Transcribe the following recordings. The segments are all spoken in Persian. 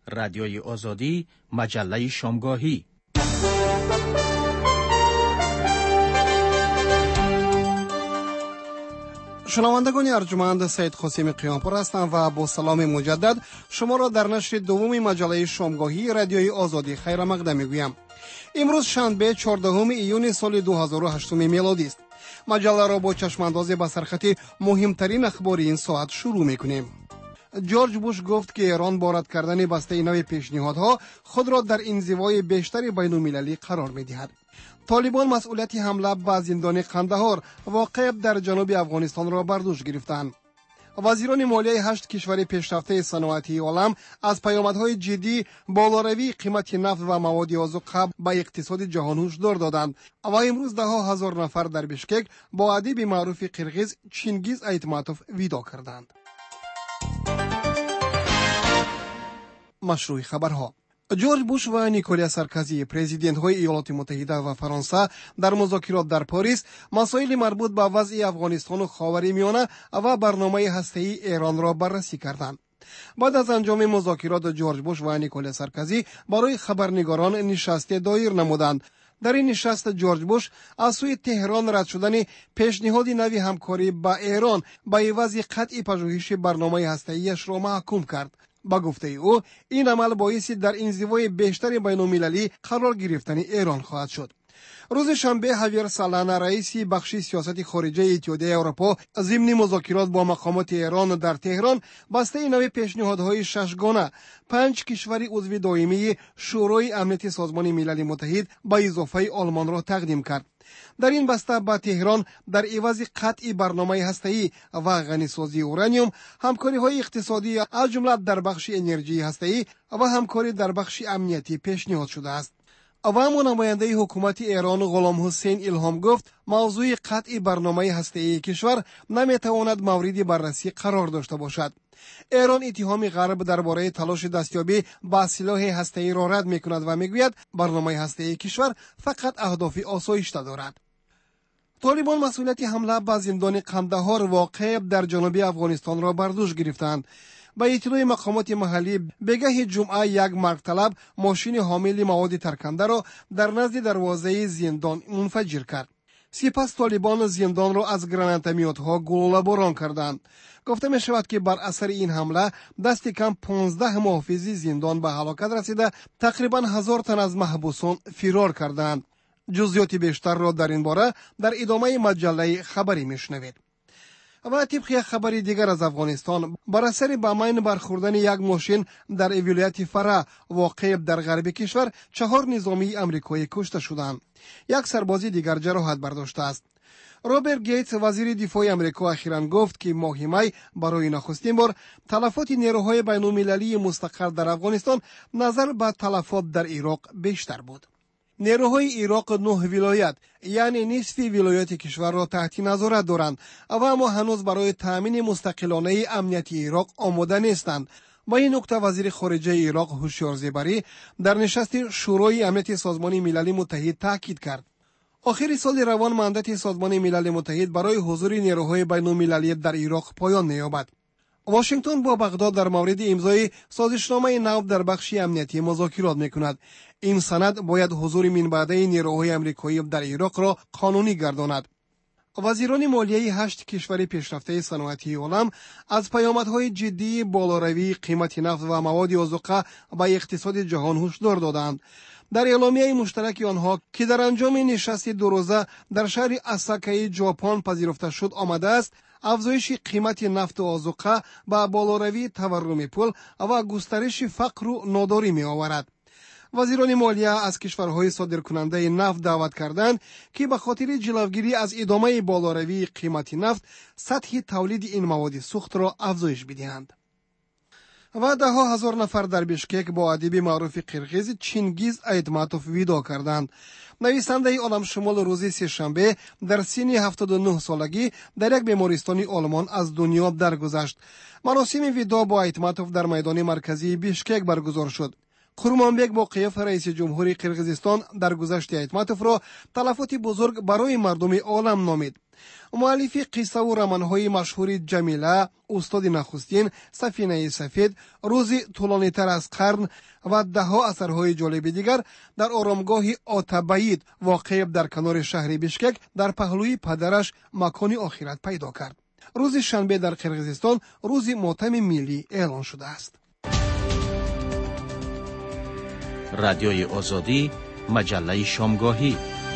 رادیوی آزادی، مجله شامگاهی. شنوندگان ارجمند، سید قاسم قیامپور هستم و با سلام مجدد شما را در نشر دوم مجله شامگاهی رادیوی آزادی خیر مقدم میگویم. امروز شنبه 14 ایون سال 2008 میلادی است. مجله را با چشماندازی به سرخط مهمترین اخبار این ساعت شروع میکنیم. جورج بوش گفت که ایران با رد کردن بسته نو پیشنهادها خود را در انزوای بیشتر بین‌المللی قرار می‌دهد. طالبان مسئولیت حمله به زندان قندهار واقع در جنوب افغانستان را بر دوش گرفتند. وزیران مالیه 8 کشور پیشرفته صنعتی عالم از پیامدهای جدی بالاروی قیمت نفت و مواد آذوقه به اقتصاد جهان هشدار دادند و امروز ده ها هزار نفر در بشکک با ادیب معروف قرغیز چینگیز ایتماتوف ویدا کردند. مشروع خبرها. جورج بوش و نیکولیا سارکوزی پرزیدنت های ایالات متحده و فرانسه در مذاکرات در پاریس مسائل مربوط به وضع افغانستان و خاورمیانه و برنامه هسته‌ای ایران را بررسی کردند. بعد از انجام مذاکرات جورج بوش و نیکولیا سارکوزی برای خبرنگاران نشست دایر نمودند. در این نشست جورج بوش از سوی تهران رد شدن پیشنهاد نوی همکاری با ایران به عوض قطع پژوهش برنامه هسته‌ایش را محکوم کرد. با گفته او این عمل باعث در انزوای بیشتر بین‌المللی قرار گرفتن ایران خواهد شد. روز شنبه هاویر سالانا رئیس بخش سیاست خارجه اتحادیه اروپا ضمن مذاکرات با مقامات ایران در تهران بسته نوی پیشنهادهای ششگانه 5 کشور عضو دائمی شورای امنیت سازمان ملل متحد به اضافه آلمان را تقدیم کرد. در این بسته با تهران در عوض قطع برنامه هسته‌ای و غنیسازی اورانیوم همکاری‌های اقتصادی از جمله در بخش انرژی هسته‌ای و همکاری در بخش امنیتی پیشنهاد شده است. و اما نماینده حکومت ایران غلام حسین الهام گفت موضوع قطع برنامه هسته‌ای کشور نمیتواند مورد بررسی قرار داشته باشد. ایران اتهام غرب درباره تلاش دستیابی به سلاح هسته‌ای را رد می‌کند و میگوید برنامه هسته‌ای کشور فقط اهداف آسایشته دارد. طالبان مسئولیت حمله به زندان قندهار واقع در جنوب افغانستان را بر دوش گرفتند. به اطلاع مقامات محلی بگاه جمعه یک مرد ماشین حامل مواد ترکنده را در نزد دروازه زندان منفجر کرد. سپس طالبان زندان را از گرانیت‌ها گلوله باران کردند. گفته می شود که بر اثر این حمله دست کم 15 محافظ زندان به هلاکت رسیده، تقریبا 1000 تن از محبوسان فرار کردند. جزئیات بیشتر را در این باره در ادامه مجله خبری میشنوید. و طبق خبر دیگر از افغانستان بر اثر به مین برخوردن یک ماشین در ولایت فرا واقع در غرب کشور 4 نظامی امریکایی کشته شدند. یک سرباز دیگر جراحت برداشته است. روبرت گیتس وزیر دفاع آمریکا اخیراً گفت که ماه می برای نخستین بار تلفات نیروهای بین‌المللی مستقر در افغانستان نظر به تلفات در عراق بیشتر بود. نیروهای عراق 9 ولایت یعنی نصف ولایات کشور را تحت نظارت دارند و اما هنوز برای تأمین مستقلانه امنیت عراق آماده نیستند. با این نکته وزیر خارجه عراق هوشیار زیبری در نشست شورای امنیت سازمان ملل متحد تاکید کرد. آخر سال روان ماندت سازمان ملل متحد برای حضور نیروهای بین‌المللی در عراق پایان می‌یابد. واشنگتن با بغداد در مورد امضای سازشنامه نو در بخش امنیتی مذاکرات می‌کند. این سند باید حضور من بعده نیروهای آمریکایی در عراق را قانونی گرداند. وزیران مالیه 8 کشور پیشرفته صنعتی عالم از پیامدهای جدی بالاروی قیمت نفت و مواد آذوقه به اقتصاد جهان هشدار دادند. در اعلامیه مشترک آنها که در انجام نشست 2 روزه در شهر اساکای ژاپن پذیرفته شد آمده است، افزایش قیمت نفت و آذوقه به بالاروی تورم پول و گسترش فقر و ناداری می آورد. وزیران مالیه از کشورهای صادرکننده نفت دعوت کردند که به خاطر جلوگیری از ادامه بالاروی قیمت نفت سطح تولید این مواد سوخت را افزایش بدهند. و ده ها هزار نفر در بشکک با ادیب معروف قرغیز چینگیز ایتماتوف ویدا کردند. نویسنده عالم شمال روز سه‌شنبه در سن 79 سالگی در یک بیمارستان آلمان از دنیا درگذشت. مراسم ویدا با ایتماتوف در میدان مرکزی بشکک برگزار شد. قورمانبек боқиев раиси ҷумҳури қирғизистон дар гузашти айтматовро талафоти бузург барои мардуми олам номид. муаллифи қиссаву романҳои машҳури ҷамила, устоди нахустин, сафинаи сафед, рӯзи тӯлонитар аз қарн ва даҳҳо асарҳои ҷолиби дигар дар оромгоҳи Отабаид воқеъ дар канори шаҳри Бишкек дар паҳлӯи падараш макони охират пайдо кард. рӯзи шанбе дар қирғизистон рӯзи мотами миллӣ эълон шудааст. радиои озодӣ, маҷаллаи шомгоҳӣ.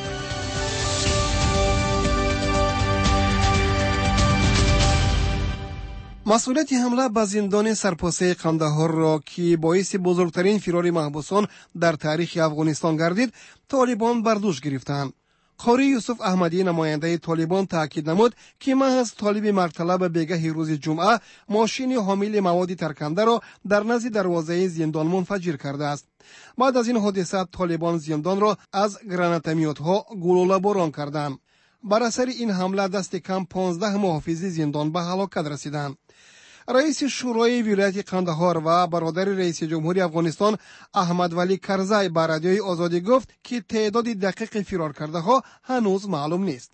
масъулияти ҳамла ба зиндони сарпосаи қандаҳорро ки боиси бузургтарин фирори маҳбусон дар таърихи афғонистон гардид, толибон бар дӯш гирифтаанд. қори Юсуф Аҳмадӣ, намояндаи толибон, таъкид намуд, ки маҳз толиби марталаб бегаҳи рӯзи ҷумъа мошини ҳомили маводи таркандаро дар назди дарвозаи зиндон мунфаҷир кардааст. баъд аз ин ҳодиса толибон зиндонро аз гранатомётҳо гулӯлаборон карданд. бар асари ин ҳамла дасти кам 15 муҳофизи зиндон ба ҳалокат расиданд. раиси шӯрои вилояти Қандаҳор ва бародари раиси ҷумҳури Афғонистон Аҳмадвалӣ Карзай ба радиои Озодӣ гуфт, ки теъдоди дақиқи фироркардаҳо ҳанӯз маълум нест.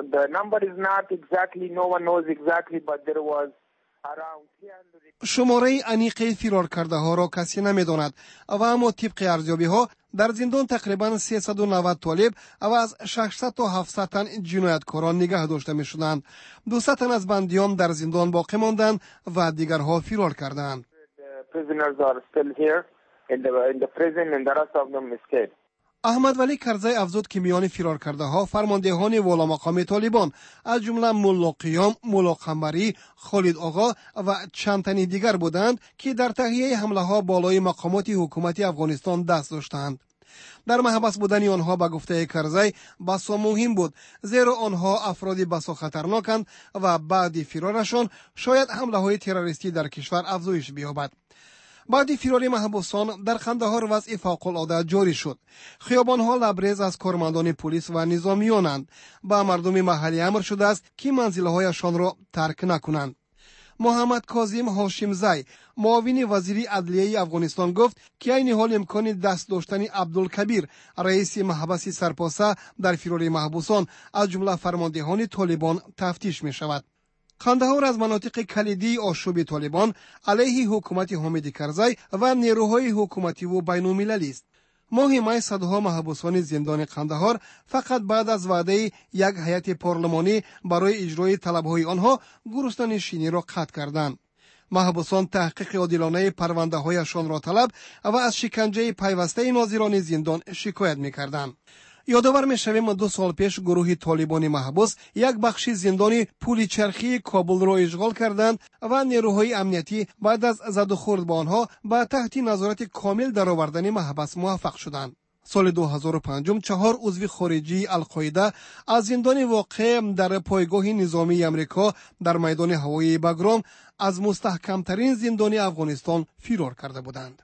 шумораи аниқи фироркардаҳоро касе намедонад ва аммо тибқи арзёбиҳо дар зиндон тақрибан 390 толиб ва аз 600 то 700 тан ҷинояткорон нигаҳ дошта мешуданд. 200 тан аз бандиён дар зиндон боқӣ монданд ва дигарҳо фирор карданд. аҳмадвалӣ Карзай афзуд, ки миёни фироркардаҳо фармондеҳони воламақоми толибон аз ҷумла мулло Қиём, мулло Қамбарӣ, Холид оғо ва чанд тани дигар буданд, ки дар таҳияи ҳамлаҳо болои мақомоти ҳукумати Афғонистон даст доштанд. дар маҳбас будани онҳо ба гуфтаи Карзай басо муҳим буд, зеро онҳо афроди басо хатарноканд ва баъди фирорашон шояд ҳамлаҳои террористӣ дар кишвар афзоиш биёбад. баъди фирори маҳбусон дар Қандаҳор вазъи фавқулода ҷорӣ шуд. хиёбонҳо лабрез аз кормандони пулис ва низомиёнанд. ба мардуми маҳаллӣ амр шудааст, ки манзилҳояшонро тарк накунанд. муҳаммад Козим Ҳошимзай, муовини вазири адлияи Афғонистон, гуфт, ки айни ҳол имкони даст доштани Абдулкабир, раиси маҳбаси сарпоса дар фирори маҳбусон аз ҷумла фармондеҳони толибон тафтиш мешавад. Қандаҳор аз манотиқи калидии ошӯби толибон алайҳи ҳукумати Ҳомиди Карзай ва нерӯҳои ҳукумативу байнулмилалист. моҳи май садҳо маҳбусони зиндони Қандаҳор фақат баъд аз ваъдаи як ҳайати парлумонӣ барои иҷрои талабҳои онҳо гуруснанишиниро қатъ карданд. маҳбусон таҳқиқи одилонаи парвандаҳояшонро талаб ва аз шиканҷаи пайвастаи нозирони зиндон шикоят мекарданд. ёдовар мешавем 2 сол пеш гурӯҳи толибони маҳбус як бахши зиндони пули чархии Кобулро ишғол карданд ва нерӯҳои амниятӣ баъд аз задухӯрд ба онҳо ба таҳти назорати комил даровардани маҳбас муваффақ шуданд. соли 2005 4 узви хориҷии Алқоида аз зиндони воқеъ дар пойгоҳи низомии Амрико дар майдони ҳавоии Багром аз мустаҳкамтарин зиндони Афғонистон фирор карда буданд.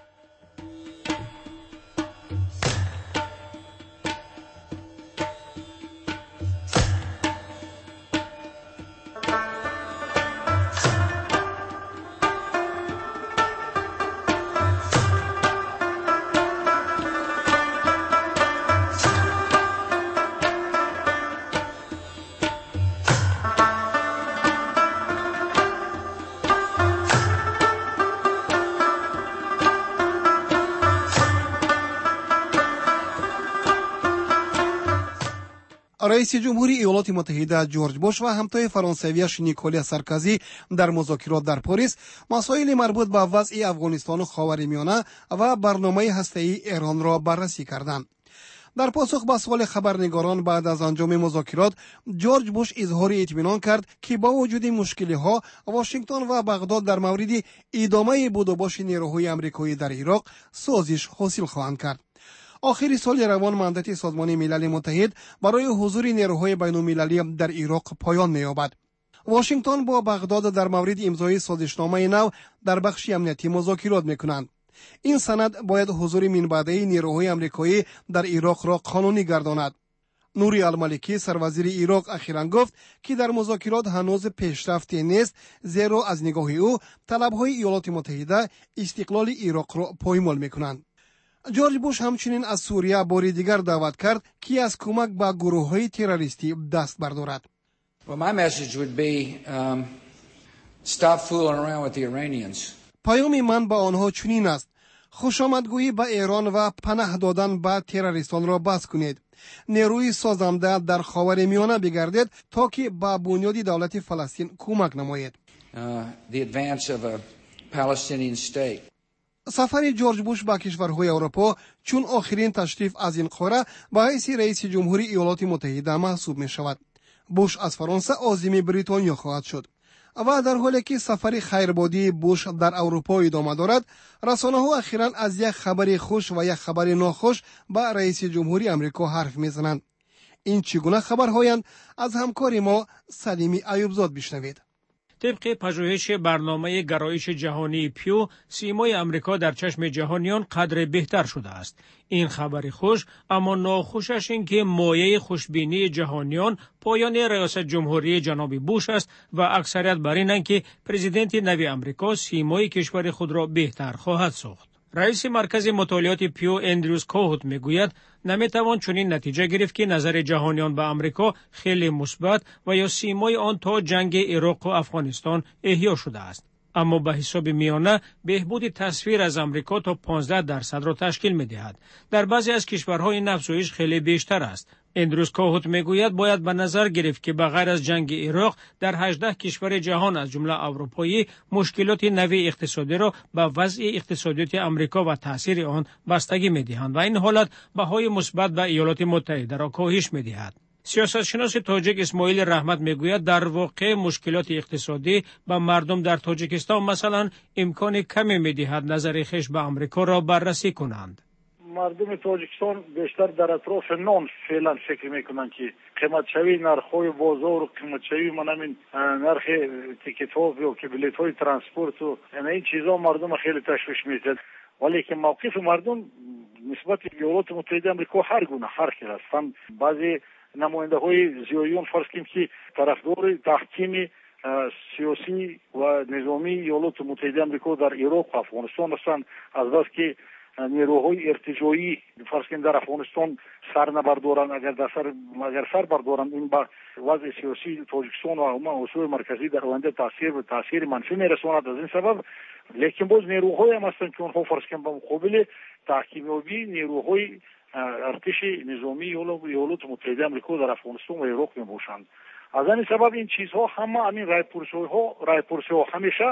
раиси ҷумҳури Иёлоти Муттаҳида Ҷорҷ Буш ва ҳамтои фаронсавияш Николя Саркозӣ дар музокирот дар Порис масоили марбут ба вазъи Афғонистону Ховаримиёна ва барномаи ҳастаии Эронро баррасӣ карданд. дар посух ба суоли хабарнигорон баъд аз анҷоми музокирот, Ҷорҷ Буш изҳори итминон кард, ки бо вуҷуди мушкилиҳо Вашингтон ва Бағдод дар мавриди идомаи будубоши нерӯҳои амрикоӣ дар Ироқ созиш ҳосил хоҳанд кард. охири соли равон мандати Созмони Милали Муттаҳид барои ҳузури нерӯҳои байнулмилалӣ дар Ироқ поён меёбад. Вашингтон бо Бағдод дар мавриди имзои созишномаи нав дар бахши амниятӣ музокирот мекунанд. ин санад бояд ҳузури минбаъдаи нерӯҳои амрикоӣ дар Ироқро қонунӣ гардонад. Нури Алмаликӣ, сарвазири Ироқ, ахиран гуфт, ки дар музокирот ҳанӯз пешрафте нест, зеро аз нигоҳи ӯ талабҳои Иёлоти Муттаҳида истиқлоли Ироқро поймол мекунанд. جورج بوش همچنین از سوریه باری دیگر دعوت کرد که از کمک به گروه‌های تروریستی دست بردارد. Well, my message would be stop fooling around with the Iranians. پیام من به آنها چنین است: خوشامدگویی به ایران و پناه دادن به تروریستان را بس کنید. نیروی سازنده در خاورمیانه بگردید تا که به بنیاد دولت فلسطین کمک نمایید. The advance of a Palestinian state. سفر جورج بوش به کشورهای اروپا چون آخرین تشریف از این قاره به حیث رئیس جمهوری ایالات متحده محسوب می شود. بوش از فرانسه عازم بریتانیا خواهد شد و در حالی که سفر خیربادی بوش در اروپا ادامه دارد، رسانه‌ها اخیراً از یک خبر خوش و یک خبر ناخوش به رئیس جمهوری آمریکا حرف می‌زنند. این چگونه خبرهایند؟ از همکار ما سلیمی ایوبزاد بشنوید. طبق پژوهش برنامه گرایش جهانی پیو، سیمای امریکا در چشم جهانیان قدر بهتر شده است. این خبر خوش، اما ناخوشش این که مایه خوشبینی جهانیان پایان ریاست جمهوری جناب بوش است و اکثریت بر اینند که پرزیدنت نوی امریکا سیمای کشور خود را بهتر خواهد ساخت. رئیس مرکز مطالعات پیو اندروز کوهوت میگوید نمیتوان چنین نتیجه گرفت که نظر جهانیان به امریکا خیلی مثبت و یا سیمای آن تا جنگ عراق و افغانستان احیا شده است. اما به حساب میانه بهبود تصویر از امریکا تا 15% را تشکیل می‌دهد. در بعضی از کشورها این افزایش خیلی بیشتر است. اندروز کوهوت میگوید باید به نظر گرفت که بغیر از جنگ عراق در 18 کشور جهان از جمله اروپایی مشکلات نوی اقتصادی را به وضع اقتصادیات امریکا و تاثیر آن بستگی می‌دهند و این حالت بهای مثبت به ایالات متحده را کاهش می‌دهد. سیاستشناس تاجیک اسماعیل رحمت میگوید در واقع مشکلات اقتصادی به مردم در تاجیکستان مثلا امکان کمی میدهد نظر خویش به آمریکا را بررسی کنند. مردم تاجیکستان بیشتر در اطراف نان فعلا فکر میکنند که قیمت شوی نرخ‌های بازار و قیمت شوی همین نرخ تیکت‌ها و که بلیط‌های ترانسپورت و این چیزا مردم خیلی تشویش میده. ولی که موقف مردم نسبت به ایالات متحده آمریکا هر گونه هر خیلی هستند. بعضی نماینده های زیاییون فرض کنیم که طرفدار تحکیم سیاسی و نظامی ایالات متحده آمریکا در عراق و افغانستان هستند، از بس که نیروهای ارتجاعی فرض کنیم در افغانستان سر نبردارند، اگر سر بردارند این به وضع سیاسی تاجیکستان و اصول مرکزی در آینده تاثیر منفی میرساند. از این سبب لیکن باز نیروهای هم هستند که اونها فرض کنیم به مقابل تحکیمیابی نیروهای ارتش نظامی ایالات متحده آمریکا در افغانستان و عراق میباشند. از این سبب این چیزها همه همین رایپرسی ها همیشه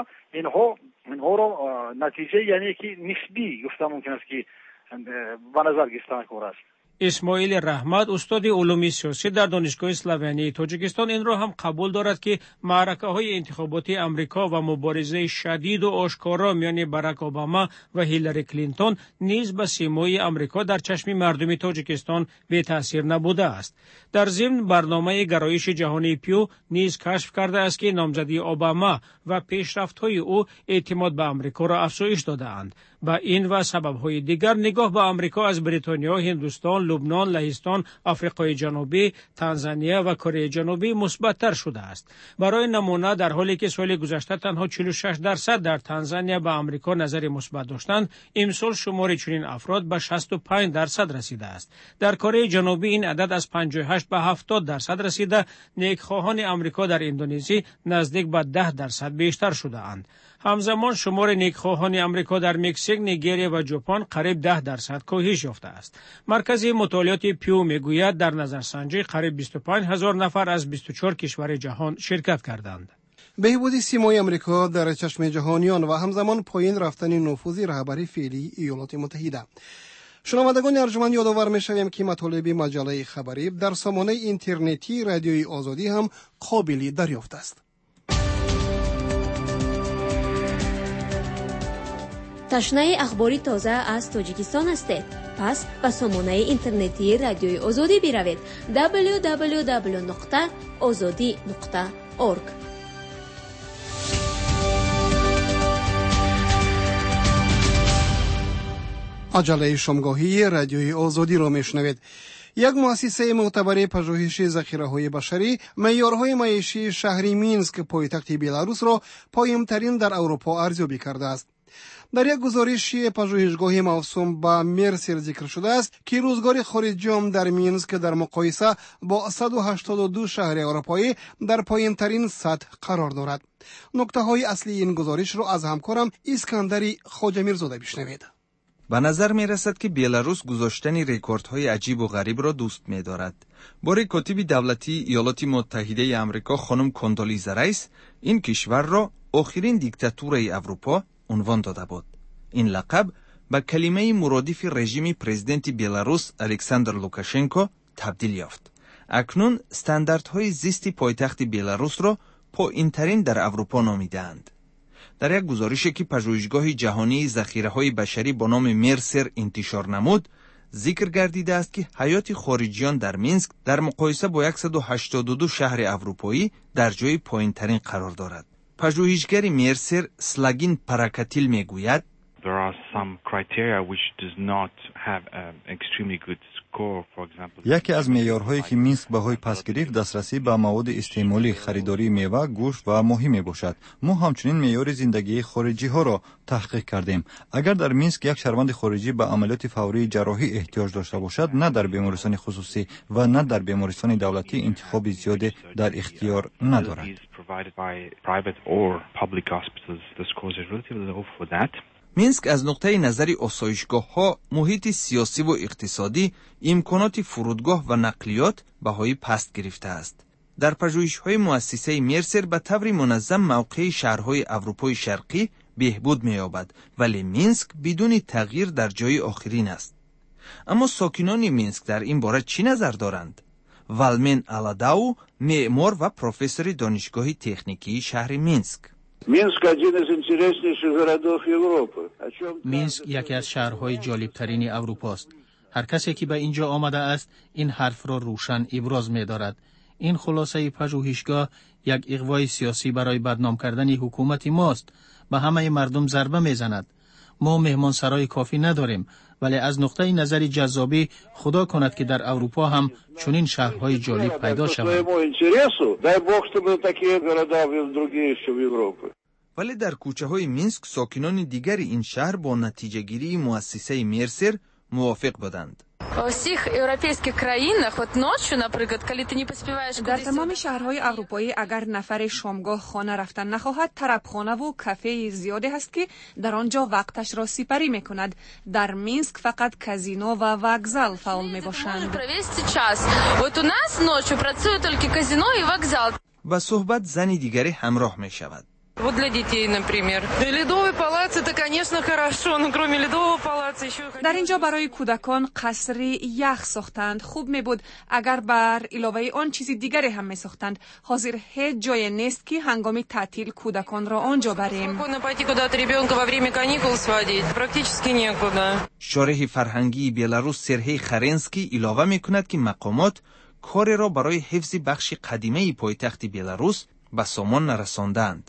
اینها را نتیجه یعنی که نسبی گفتن ممکن است که به نظر گرفتن کار است. اسماعیل رحمت استاد علوم سیاسی در دانشگاه اسلوونی تاجیکستان این را هم قبول دارد که معرکه‌های انتخاباتی امریکا و مبارزه شدید و آشکارا میان باراک اوباما و هیلاری کلینتون نیز به سیمای امریکا در چشم مردم تاجیکستان بی تاثیر نبوده است. در ضمن برنامه گرایش جهانی پیو نیز کشف کرده است که نامزدی اوباما و پیشرفت‌های او اعتماد به امریکا را افزایش داده‌اند. با این و سبب‌های دیگر نگاه به امریکا از بریتانیا، هندوستان، لبنان، لهستان، آفریقای جنوبی، تانزانیا و کره جنوبی مثبت‌تر شده است. برای نمونه در حالی که سال گذشته تنها 46% در تانزانیا به امریکا نظر مثبت داشتند، امسال شمار چنین افراد به 65% رسیده است. در کره جنوبی این عدد از 58 به 70% رسیده. نیکخواهان امریکا در اندونزی نزدیک به 10% بیشتر شده اند. همزمان شمار نیکخواهان امریکا در مکزیک، نیگریه و ژاپن قریب 10% کاهش یافته است. مرکز مطالعات پیو میگوید در نظرسنجی قریب 25,000 نفر از 24 کشور جهان شرکت کردند. بهبود سیمای امریکا در چشم جهانیان و همزمان پایین رفتن نفوذ رهبری فعلی ایالات متحده. شنوندگان ارجمند یادآور می‌شویم که مطالب مجله خبری در سامانه اینترنتی رادیوی آزادی هم قابل دریافت است. تشنه اخباری تازه از تاجیکستان هستید؟ پس به سامانه اینترنتی رادیوی آزادی بروید www.azadi.org. عجله شامگاهی رادیوی آزادی را میشنوید. یک مؤسسه معتبر پژوهش ذخیره‌های بشری معیارهای معیشی شهری مینسک پایتخت بلاروس را پایین‌ترین در اروپا ارزیابی کرده است. در یک گزارش پژوهشگاه موسوم به مرسر ذکر شده است که روزگار خارجیان در مینسک در مقایسه با 182 شهر اروپایی در پایین ترین سطح قرار دارد. نکته های اصلی این گزارش را از همکارم اسکندری خواجه‌میرزاده بشنوید. به نظر می رسد که بیلاروس گذاشتن رکوردهای عجیب و غریب را دوست می دارد. بار کاتب دولتی ایالات متحده آمریکا خانم کندولیزا رایس این کشور را آخرین دیکتاتورای اروپا عنوان داده بود. این لقب به کلمه مرادف رژیم پرزیدنت بیلاروس الکساندر لوکاشنکو تبدیل یافت. اکنون استانداردهای زیست پایتخت بیلاروس را پایین‌ترین در اروپا نامیده‌اند. در یک گزارشی که پژوهشگاه جهانی ذخیره‌های بشری با نام مرسر انتشار نمود، ذکر گردیده است که حیات خارجیان در مینسک در مقایسه با 182 شهر اروپایی در جای پایین‌ترین قرار دارد. پژوهشگر مرسر سلاگین پراکاتیل میگوید There are some criteria which does not have extremely good score. For example, یکی از معیارهایی که مینسک بهای پس گرفت دسترسی به مواد استعمالی، خریداری میوه، گوشت و ماهی میباشد. ما همچنین معیار زندگی خارجی ها را تحقیق کردیم. اگر در مینسک یک شهروند خارجی به عملیات فوری جراحی احتیاج داشته باشد، نه در بیمارستان خصوصی و نه در بیمارستان دولتی انتخاب زیادی در اختیار ندارد. مینسک از نقطه نظر آسایشگاه‌ها، محیط سیاسی و اقتصادی، امکانات فرودگاه و نقلیات بهای پست گرفته است. در پژوهش‌های مؤسسه مرسر به طور منظم موقع شهرهای اروپای شرقی بهبود می‌یابد، ولی مینسک بدون تغییر در جای آخرین است. اما ساکنان مینسک در این باره چی نظر دارند؟ والمن آلاداو، معمار و پروفسور دانشگاه تکنیکی شهر مینسک. مینسک یکی از شهرهای جالبترین اروپا است. هر کسی که به اینجا آمده است این حرف را روشن ابراز می دارد. این خلاصه پژوهشگاه یک اغوای سیاسی برای بدنام کردن حکومت ماست. به همه مردم ضربه می زند. ما مهمانسرای کافی نداریم، ولی از نقطه نظر جذابی خدا کند که در اروپا هم چنین شهرهای جالب پیدا شود. ولی در کوچه های مینسک ساکنان دیگر این شهر با نتیجه گیری مؤسسه مرسر موافق بودند. در تمام شهرهای اروپایی اگر نفر شامگاه خانه رفتن نخواهد، طربخانه و کافه زیادی هست که در آنجا وقتش را سپری می کند. در مینسک فقط کازینو و وокзал فعال می باشند. و صحبت زن دیگری همراه می شود. Вот для детей, например. Ледовый палац это, конечно, хорошо, но кроме ледового палаца еще در اینجا برای کودکان قصری یخ ساختند. خوب می بود اگر بر علاوه آن چیزی دیگری هم می ساختند. حاضر هیچ جای نیست که هنگام تعطیل کودکان را آنجا بریم. شارح فرهنگی بیلاروس سرهی خرنسکی علاوه می کند که مقامات کار را برای حفظ بخش قدیمی پایتخت بیلاروس به سامان نرساندند.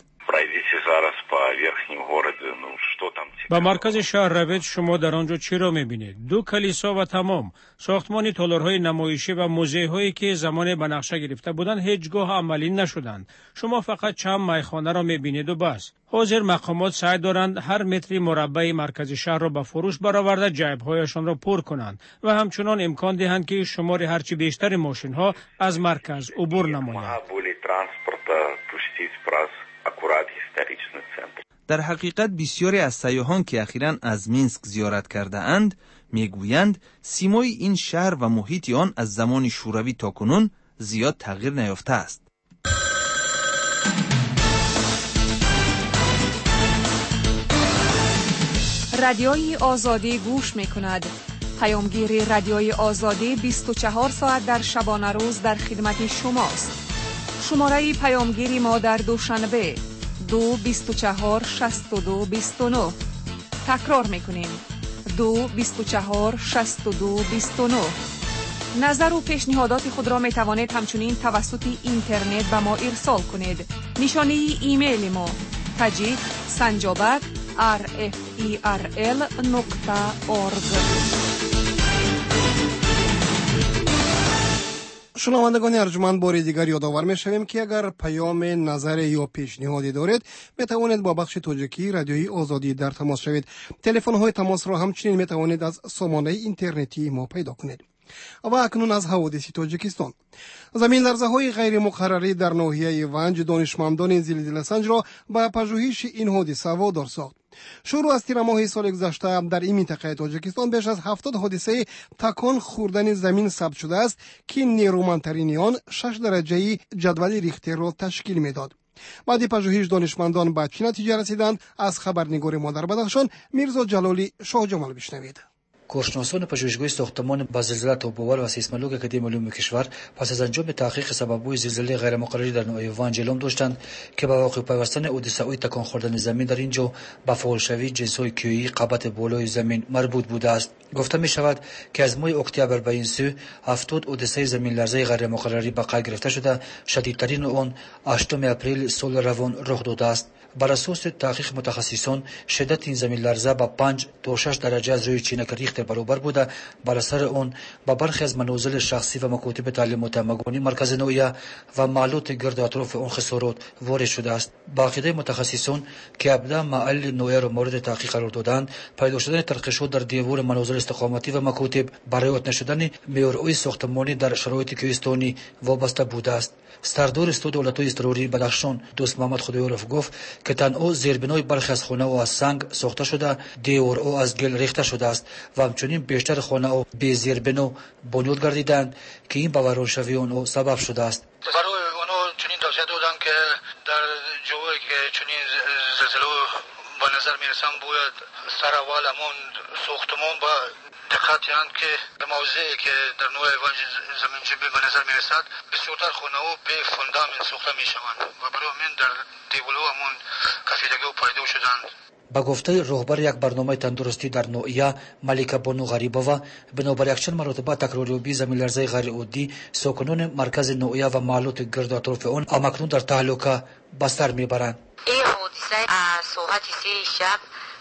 به مرکز شهر روید، شما در آنجا چی را می‌بینید؟ 2 کلیسا و تمام ساختمان تالارهای نمایشی و موزه‌هایی که زمان به نقشه گرفته بودند هیچگاه عملی نشدند. شما فقط چند میخانه را می‌بینید و بس. حاضر مقامات سعی دارند هر متر مربع مرکز شهر را به فروش برآورده جیب‌هایشان را پر کنند و همچنان امکان دهند که شمار هرچی بیشتر ماشین‌ها از مرکز عبور نمایند. در حقیقت بسیاری از سیاحان که اخیراً از مینسک زیارت کرده اند میگویند سیمای این شهر و محیط آن از زمان شوروی تا کنون زیاد تغییر نیافته است. رادیوی آزادی گوش می‌کند. پیامگیر رادیوی آزادی 24 ساعت در شبانه روز در خدمت شماست. شماره پیامگیری ما در دوشنبه 224 62 29. تکرار میکنیم 224 62 29. نظر و پیشنهادات خود را می توانید همچنین توسط اینترنت به ما ارسال کنید. نشانی ایمیل ما tajik@rferl.org. شنوندگان ارجمند، بار دیگر یادآور می‌شویم که اگر پیام، نظر یا پیشنهادی دارید میتوانید با بخش تاجیکی رادیوی آزادی در تماس شوید. تلفن‌های تماس را همچنین میتوانید از سامانه اینترنتی ما پیدا کنید. و اکنون از حوادث تاجیکستان. زمین لرزه‌های غیر مقرری در ناحیه ونج دانشمندان زلزله‌سنج را به پژوهش این حادثه وادار ساخت. شروع از تیر ماه سال گذشته در این منطقه تاجیکستان بیش از 70 حادثه تکان خوردن زمین ثبت شده است که نیرومندترین آن 6 درجه جدول ریختر را تشکیل میداد. بعد پژوهش دانشمندان به چه نتیجه رسیدند؟ از خبرنگار ما در بدخشان میرزا جلالی شاه جمال بشنوید. کارشناسان پژوهشگاه ساختمان با زلزله تاب‌آور و سیسمولوژی اکادمی علوم کشور پس از انجام تحقیق سبب‌های زلزله غیرمقرری در ناحیه ونج اعلام داشتند که با واقع پیوستن حادثه‌های تکان خوردن زمین در اینجا به فعالشوی جنس‌های کیویی قبط بالای زمین مربوط بوده است. گفته می شود که از ماه اکتبر به این سو 70 حادثه زمین لرزه غیرمقرری به قید گرفته شده، شدیدترین آن 8 اپریل سال روان رخ داده است. بر اساس تحقیق متخصصان شدت این زمین لرزه با 5 تا 6 درجه از روی چینک ریختر برابر بوده. بر اثر آن با برخی از منازل شخصی و مکاتب تعلیمات همگانی مرکز نوعیه و محلات گرد اطراف آن خسارات وارد شده است. با عقیده متخصصان که ابدا محل نوعیه را مورد تحقیق قرار دادند، پیدا شدن ترقشات در دیوار منازل استقامتی و مکاتب برای رعایت نشدن معیارهای ساختمانی در شرایط کوهستانی وابسته بوده است. سردار استاد دولت‌های اضطراری بدخشان دوست محمد خدایارف گفت که تنها زیربنای برخی از خانه‌ها از سنگ ساخته شده، دیوارها از گل ریخته شده است و همچنین بیشتر خانه‌ها بی زیربنا بنیاد گردیدند که این به ویرانشوی آنها سبب شده است. برای آنها چنین توصیه دادند که در جایی که چنین زلزله به نظر میرسند باید سر اول همون ساختمان با دقت یعنی که در موضعی که در نوع ونج زمینجنبی به نظر میرسد بسیارتر خانه‌ها به فوندامنت ساخته میشوند و برای همین در دیوال‌ها همون کشیدگی پیدا شدند. با گفته رهبر یک برنامه تندرستی در نوعیه ملیکه بانو غریبووا، بنابر یک چند مرتبه تکراریابی زمین لرزه غیر عادی ساکنان مرکز نوعیه و محلات گرد اطراف آن همکنون در تهلکه به سر میبرند. این حادثه از ساعت 3 شب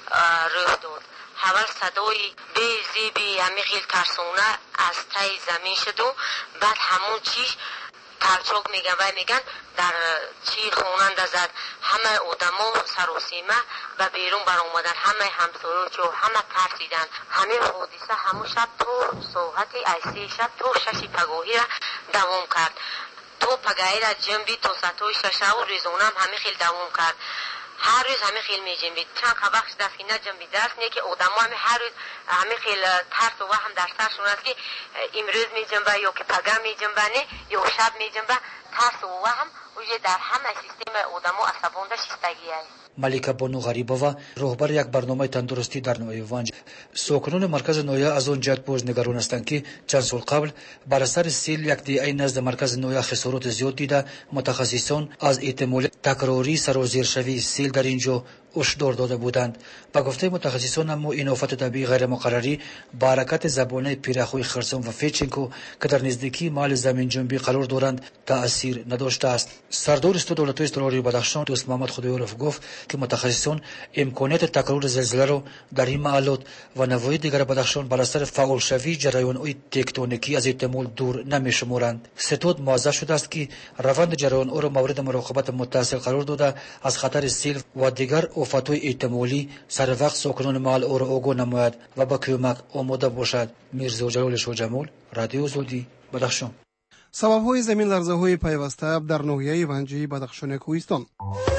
رخ داد. اول صدای زیبی خیلی ترسونه از تای زمین شد و بعد همون چیز ترچاک میگن در چی خوننده زد. همه آدما سر و سیمه و بیرون بر اومدن، همه همسایه و همه ترسیدن. همین حادثه همون شب تو ساعت 3 شب تو 6 پگاهی را دوام کرد. تو پگاهی را جنبی تو ساعت 6 و روزانه همه خیلی دوام کرد. هر روز همه خیلی می جنبید. چند بخش دفینه جنبید درست نه که آدما همه هر روز همه خیلی ترس و هم در سرشون است که امروز می جنبه یا که پگه می جنبه نه یا شب می جنبه. ترس و هم وجه در همه سیستم آدما عصبانده شستگی است. ملیکه بانو غریبووا رهبر یک برنامه تندرستی در نوعیه ونج، ساکنان مرکز نوعیه از آن جهت باز نگران هستند که چند سال قبل بر اثر سیل یک دیگه نزد مرکز نوعیه خسارات زیاد دیده. متخصصان از احتمال تکراری سرازیرشوی سیل در اینجا هشدار داده بودند. با گفته متخصصان اما این آفت طبیعی غیر مقرری با حرکت زبانه پیرخوی خرسون و فیچینکو که در نزدیکی محل زمین جنبی قرار دارند تأثیر نداشته است. سردار استاد دولت‌های اضطراری بدخشان دوست محمد خدایارف گفت که متخصصان امکانیت تکرار زلزله را در این محلات و نواحی دیگر بدخشان بر اثر فعال شوی جریان‌های تکتونیکی از احتمال دور نمی‌شمارند. ستاد موضح شده است که روند جریان‌ها را مورد مراقبت متصل قرار داده از خطر سیل و دیگر آفت‌های احتمالی سر وقت ساکنان محل را آگاه نماید و با کمک آماده باشد. میرزا جلال شاه جمال، رادیو آزادی، بدخشان. سبب‌های زمین لرزه‌های پیوسته در ناحیه ونجی بدخشان کوهستان.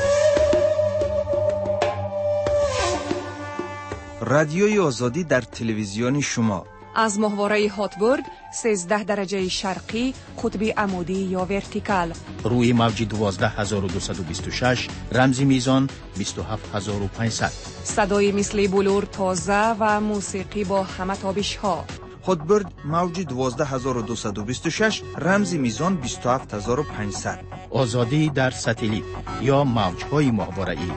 رادیوی آزادی در تلویزیون شما از ماهواره هاتبورگ 13 درجه شرقی قطب عمودی یا ورتیکال، روی موج 12226 رمزی میزان 27500، صدای مثل بلور تازه و موسیقی با همه تابش ها. هاتبورگ موج 12226 رمزی میزان 27500. آزادی در ساتلیت یا موج‌های ماهواره‌ای.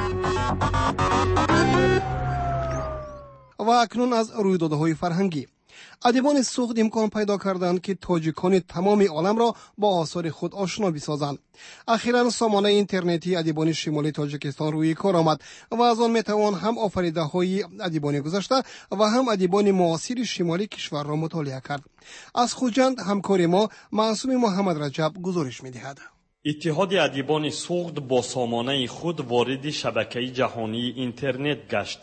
و اکنون از رویدادهای فرهنگی. ادیبان سوخت امکان پیدا کردند که تاجیکان تمام عالم را با آثار خود آشنا بسازند. اخیراً سامانه اینترنتی ادیبان شمالی تاجیکستان روی کار آمد و از آن میتوان هم آفریده‌های ادیبان گذشته و هم ادیبان معاصر شمالی کشور را مطالعه کرد. از خوجند همکار ما معصوم محمد رجب گزارش می‌دهد. اتحاد ادیبان سوخت با سامانه خود وارد شبکه جهانی اینترنت گشت.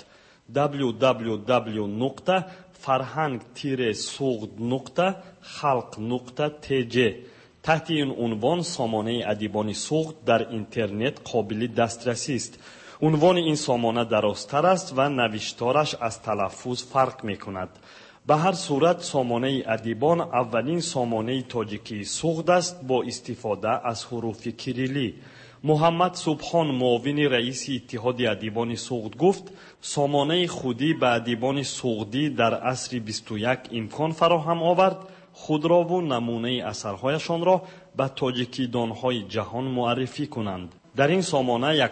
www.farhang-sugd.khalq.tj تحت این عنوان سامانه ادیبان سوخت در اینترنت قابل دسترسی است. عنوان این سامانه درازتر است و نوشتارش از تلفظ فرق می‌کند. به هر صورت سامانه ادیبان اولین سامانه تاجیکی سوخت است با استفاده از حروف کریلی. محمد سبحان معاون رئیس اتحاد ادیبان سوخت گفت سامانه خودی به ادیبان سوختی در عصر 21 امکان فراهم آورد خود را و نمونه اثرهایشان را به تاجیکی دانهای جهان معرفی کنند. در این سامانه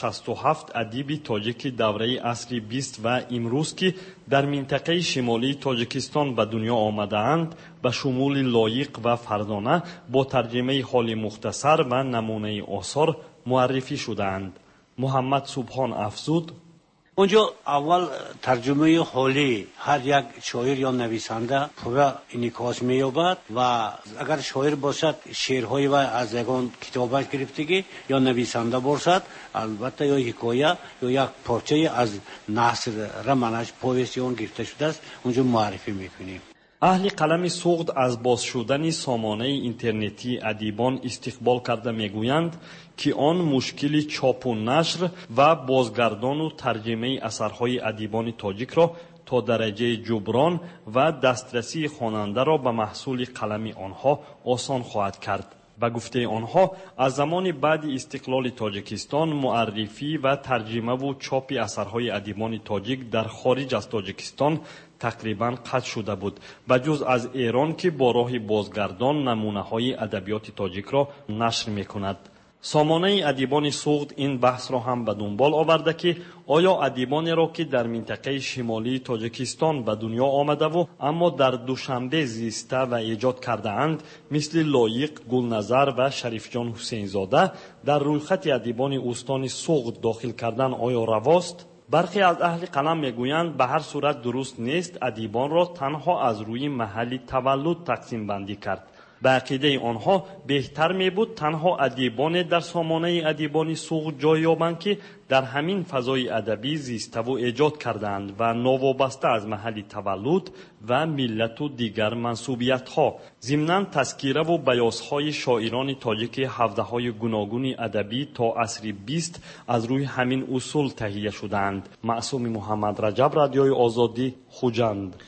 167 ادیب تاجیک دوره عصر 20 و امروز که در منطقه شمالی تاجیکستان به دنیا آمده اند به شمول لایق و فردانه با ترجمه حال مختصر و نمونه آثار معرفی شدند. محمد سبحان افزود اونجا اول ترجمه حالی هر یک شاعر یا نویسنده پورا انعکاس می‌یابد و اگر شاعر باشد شعرهای و از یگان کتابش گرفتگی یا نویسنده باشد البته یا حکایه یا یک پارچه از نثر رمانش پویسیون گرفته شده است اونجا معرفی می‌کنیم. اهل قلم سوخت از باز شدن سامانه اینترنتی ادیبان استقبال کرده میگویند که آن مشکل چاپ و نشر و بازگردان و ترجمه اثرهای ادیبان تاجیک را تا درجه جبران و دسترسی خواننده را به محصول قلم آنها آسان خواهد کرد. به گفته آنها از زمان بعد استقلال تاجیکستان معرفی و ترجمه و چاپ اثرهای ادیبان تاجیک در خارج از تاجیکستان تقریبا قطع شده بود بجز از ایران که با راه بازگردان نمونه‌های ادبیات تاجیک را نشر می‌کند. سامانه ادیبان سوخت این بحث را هم به دنبال آورده که آیا ادیبانی را که در منطقه شمالی تاجیکستان به دنیا آمده و اما در دوشنبه زیسته و ایجاد کرده اند مثل لایق، گلنظر و شریف جان حسین زاده در رویخط ادیبان استان سوخت داخل کردن آیا رواست؟ برخی از اهل قلم میگویند به هر صورت درست نیست ادیبان را تنها از روی محل تولد تقسیم بندی کرد. به عقیده آنها بهتر می بود تنها ادیبان در سامانه ادیبان سوخت جای یابند که در همین فضای ادبی زیسته و ایجاد کردند و نوابسته از محل تولد و ملت و دیگر منصوبیت ها. ضمناً تذکیره و بیاسهای شاعران تاجیک حوزه های گوناگون ادبی تا عصر 20 از روی همین اصول تهیه شدند. معصوم محمد رجب، رادیوی آزادی، خوجند.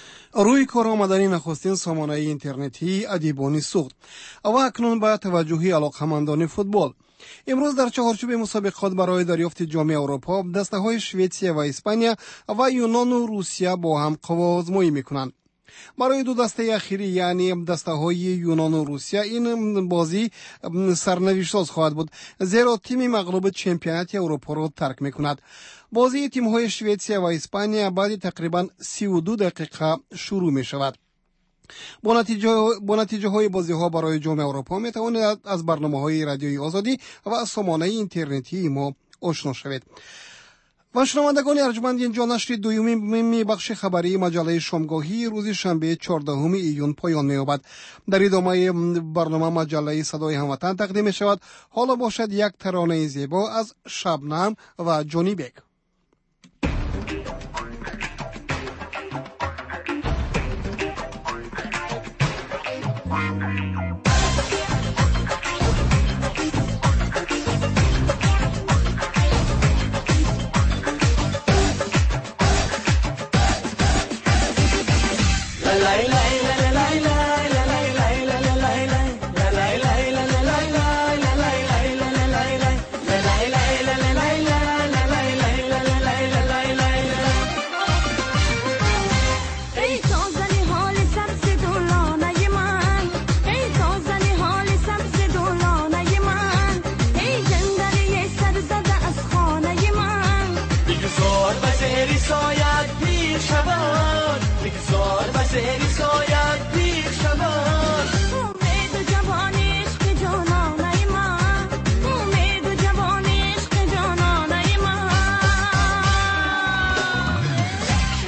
روی کار آمدن نخستین سامانه اینترنتی ادیبان سوخت و اکنون به توجهی علاقمندان فوتبال. امروز در چهارچوب مسابقات برای دریافت جام اروپا دسته‌های شوئدیا و اسپانیا و یونان و روسیه با هم قوازآزمایی می‌کنند. برای دو دسته اخیری یعنی دسته‌های یونان و روسیه این بازی سرنوشت ساز خواهد بود زیرا تیم مغلوب چمپیونات اروپا را ترک می‌کند. بازی تیم‌های شوئدیا و اسپانیا بعد تقریباً 32 دقیقه شروع می‌شود. با نتیجه های بازی ها برای جام اروپا می توانید از برنامه‌های رادیوی آزادی و سامانه اینترنتی ما آشنا شوید. و شنوندگان ارجمند اینجا نشر دومی بخش خبری مجله شامگاهی روز شنبه 14 ایون پایان می‌یابد. در ادامه برنامه مجله صدای هموطن تقدیم می‌شود. حالا باشد یک ترانه زیبا از شبنم و جونی بیگ. ای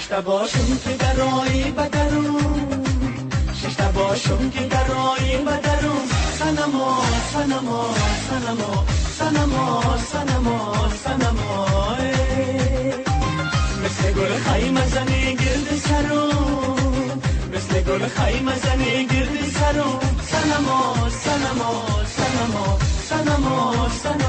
ششتا باشم که درایی بدرون ششتا باشم که درایی بدرون سنما سنما سنما سنما سنما سنما مثل گل خیمه زنی گرد سرون مثل گل خیمه زنی گرد سرون سنما سنما سنما سنما سنما